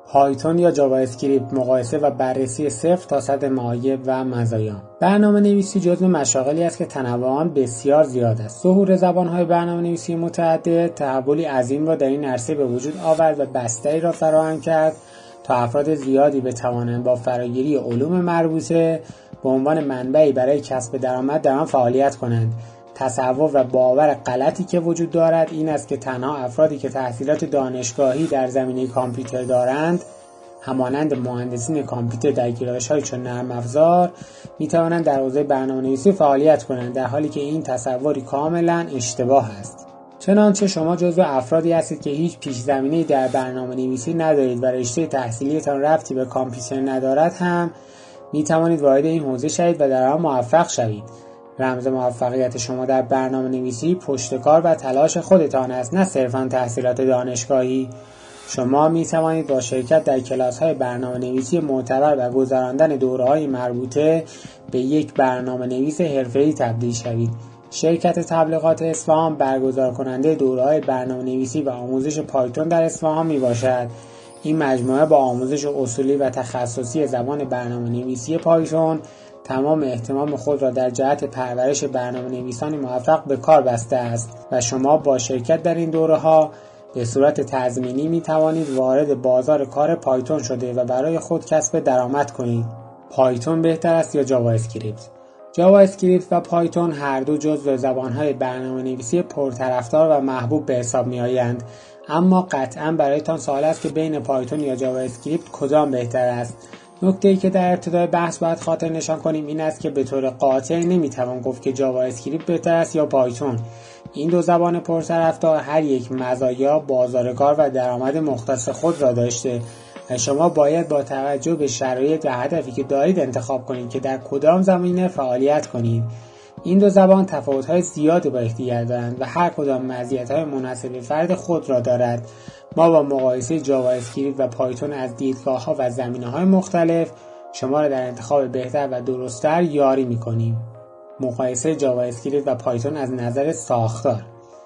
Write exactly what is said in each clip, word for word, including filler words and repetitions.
پایتون یا جاوا اسکریپت، مقایسه و بررسی صفر تا صد معایب و مزایا. برنامه نویسی جزو مشاغلی است که تنوع آن بسیار زیاد است. ظهور زبان‌های برنامه نویسی متعدد تحولی عظیم را در این عرصه به وجود آورد و بستری را فراهم کرد تا افراد زیادی بتوانند با فراگیری علوم مربوطه به عنوان منبعی برای کسب درآمد در آن فعالیت کنند. تصور و باور غلطی که وجود دارد این است که تنها افرادی که تحصیلات دانشگاهی در زمینه کامپیوتر دارند، همانند مهندسین کامپیوتر در گرایش‌های چون نرم افزار، می‌توانند در حوزه برنامه‌نویسی فعالیت کنند، در حالی که این تصوری کاملاً اشتباه است. چنانچه شما جزو افرادی هستید که هیچ پیش زمینه‌ای در برنامه‌نویسی ندارید و رشته تحصیلیتان ربطی به کامپیوتر ندارد هم می‌توانید وارد این حوزه شوید و در آن موفق شوید. رمز موفقیت شما در برنامه‌نویسی پشتکار و تلاش خودتان است، نه صرفاً تحصیلات دانشگاهی. شما می توانید با شرکت در کلاس‌های برنامه‌نویسی معتبر و گذراندن دوره‌های مربوطه به یک برنامه‌نویس حرفه‌ای تبدیل شوید. شرکت تبلیغات اصفهان برگزار کننده دوره‌های برنامه‌نویسی و آموزش پایتون در اصفهان میباشد. این مجموعه با آموزش اصولی و تخصصی زبان برنامه‌نویسی پایتون تمام اهتمام خود را در جهت پرورش برنامه‌نویسان موفق به کار بسته است و شما با شرکت در این دوره‌ها به صورت تضمینی می توانید وارد بازار کار پایتون شده و برای خود کسب درآمد کنید. پایتون بهتر است یا جاوا اسکریپت؟ جاوا اسکریپت و پایتون هر دو جزو زبان‌های برنامه‌نویسی پرطرفدار و محبوب به حساب می‌آیند، اما قطعاً برایتان سوال است که بین پایتون یا جاوا اسکریپت کدام بهتر است. نکته‌ای که در ابتدای بحث باید خاطر نشان کنیم این است که به طور قاطع نمی‌توان گفت که جاوا اسکریپت بهتر است یا پایتون. این دو زبان پرطرفدار هر یک مزایا، بازارکار و درآمد مختص خود را داشته و شما باید با توجه به شرایط و هدفی که دارید انتخاب کنید که در کدام زمینه فعالیت کنید. این دو زبان تفاوت‌های زیادی با یکدیگر دارند و هر کدام مزیت‌های مناسب به فرد خود را دارد. ما با مقایسه جاوا اسکریپت و پایتون از دیدگاه‌ها و زمینه‌های مختلف شما را در انتخاب بهتر و درست‌تر یاری می‌کنیم. مقایسه جاوا اسکریپت و پایتون از نظر ساختار.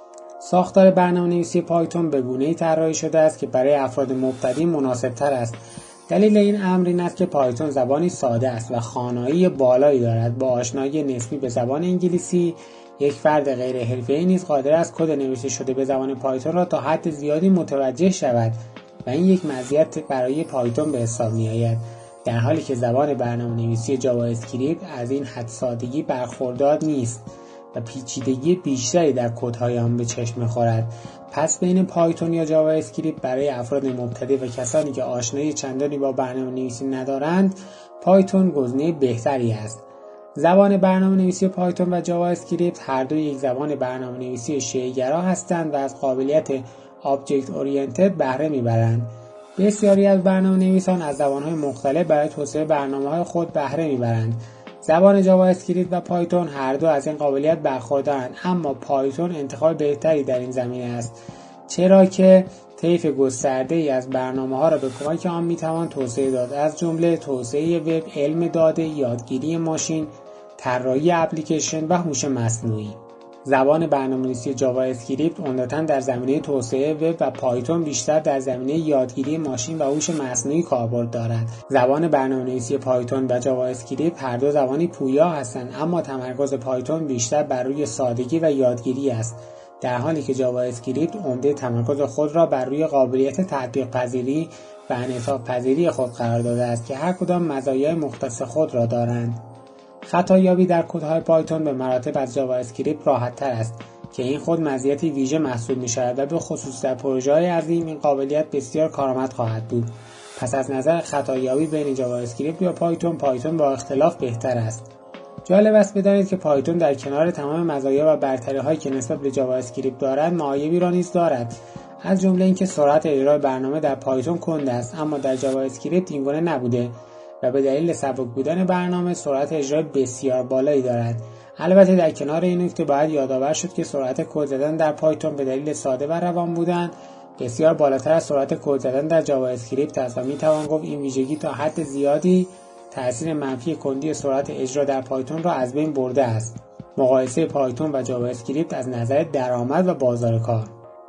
ساختار برنامه‌نویسی پایتون به گونه‌ای طراحی شده است که برای افراد مبتدی مناسب‌تر است. دلیل این امر این است که پایتون زبانی ساده است و خوانایی بالایی دارد. با آشنایی نسبی به زبان انگلیسی، یک فرد غیر حرفه‌ای نیز قادر است کد نوشته شده به زبان پایتون را تا حد زیادی متوجه شود و این یک مزیت برای پایتون به حساب می‌آید، در حالی که زبان برنامه‌نویسی جاوا اسکریپت از این حد سادگی برخوردار نیست و پیچیدگی بیشتری در کدهای آن به چشم می‌خورد. پس بین پایتون یا جاوا اسکریپت برای افراد مبتدی و کسانی که آشنایی چندانی با برنامه‌نویسی ندارند، پایتون گزینه بهتری است. زبان برنامه‌نویسی پایتون و جاوا اسکریپت هر دو یک زبان برنامه‌نویسی شیءگرا هستند و از قابلیت آبجکت اورینتد بهره می‌برند. بسیاری از برنامه‌نویسان از زبان‌های مختلف برای توسعه برنامه‌های خود بهره می‌برند. زبان جاوا اسکریپت و پایتون هر دو از این قابلیت برخوردارند، اما پایتون انتخاب بهتری در این زمینه است، چرا که طیف گسترده‌ای از برنامه‌ها را به کمک آن می‌توان توسعه داد، از جمله توسعه وب، علم داده، یادگیری ماشین، طراحی اپلیکیشن و هوش مصنوعی. زبان برنامه‌نویسی جاوا اسکریپت عمدتاً در زمینه توسعه وب و پایتون بیشتر در زمینه یادگیری ماشین و هوش مصنوعی کاربرد دارد. زبان برنامه‌نویسی پایتون و جاوا اسکریپت هر دو زبانی پویا هستند، اما تمرکز پایتون بیشتر بر روی سادگی و یادگیری است، در حالی که جاوا اسکریپت عمده تمرکز خود را بر روی قابلیت تطبیق پذیری و انعطاف پذیری خود قرار داده است که هر کدام مزایای مختص خود را دارند. خطایابی در کدهای پایتون به مراتب از جاوا اسکریپت راحت‌تر است که این خود مزیتی ویژه محسوب می‌شود و به خصوص در پروژه‌های عظیم این قابلیت بسیار کارآمد خواهد بود. پس از نظر خطایابی بین جاوا اسکریپت و پایتون، پایتون با اختلاف بهتر است. جالب است بدانید که پایتون در کنار تمام مزایا و برتری‌هایی که نسبت به جاوا اسکریپت دارد، معایبی را نیز دارد. از جمله اینکه سرعت اجرای برنامه در پایتون کند است، اما در جاوا اسکریپت اینگونه نبوده و به دلیل سبک بودن برنامه سرعت اجرای بسیار بالایی دارد. البته در کنار این نکته باید یادآور شد که سرعت کد زدن در پایتون به دلیل ساده و روان بودن بسیار بالاتر از سرعت کد زدن در جاوا اسکریپت است و میتوان گفت این ویژگی تا حد زیادی تأثیر منفی کندی سرعت اجرا در پایتون را از بین برده است. مقایسه پایتون و جاوا اسکریپت از نظر درآمد و بازار کار.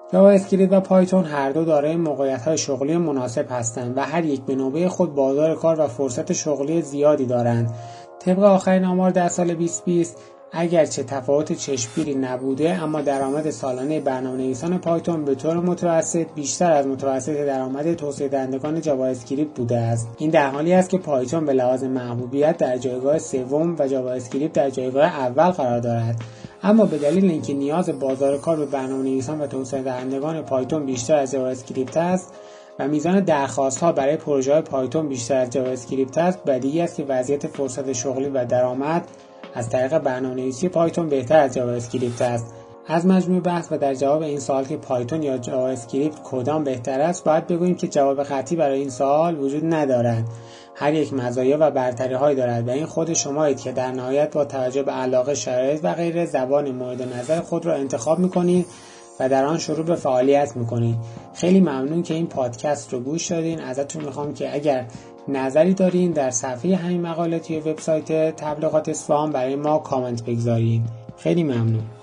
جاوا اسکریپت و پایتون هر دو دارای موقعیت‌های شغلی مناسب هستند و هر یک به نوبه خود بازار کار و فرصت شغلی زیادی دارند. طبق آخرین آمار در سال بیست بیست اگرچه تفاوت چشمگیری نبوده، اما درآمد سالانه برنامه‌نویسان پایتون به طور متوسط بیشتر از متوسط درآمد توسعه دهندگان جاوا اسکریپت بوده است. این در حالی است که پایتون به لحاظ محبوبیت در جایگاه سوم و جاوا اسکریپت در جایگاه اول قرار دارد. اما به دلیل اینکه نیاز بازار کار به برنامه‌نویسان و توسعه دهندگان پایتون بیشتر از جاوا اسکریپت است و میزان درخواست‌ها برای پروژه‌های پایتون بیشتر از جاوا اسکریپت است، بدیهی است که وضعیت فرصت شغلی و درآمد از طریق برنامه‌نویسی پایتون بهتر از جاوا اسکریپت است. از مجموع بحث و در جواب این سوال که پایتون یا جاوا اسکریپت کدام بهتر است، باید بگوییم که جواب قطعی برای این سوال وجود ندارد. هر یک مزایا و برتری‌هایی دارد و این خود شمایید که در نهایت با توجه به علاقه، شرایط و غیره زبان مورد نظر خود را انتخاب می‌کنید و در آن شروع به فعالیت می‌کنید. خیلی ممنون که این پادکست رو گوش دادین. ازتون می‌خوام که اگر نظری دارین در صفحه همین مقاله توی وبسایت تبلیغات اصفهان برای ما کامنت بگذارین. خیلی ممنون.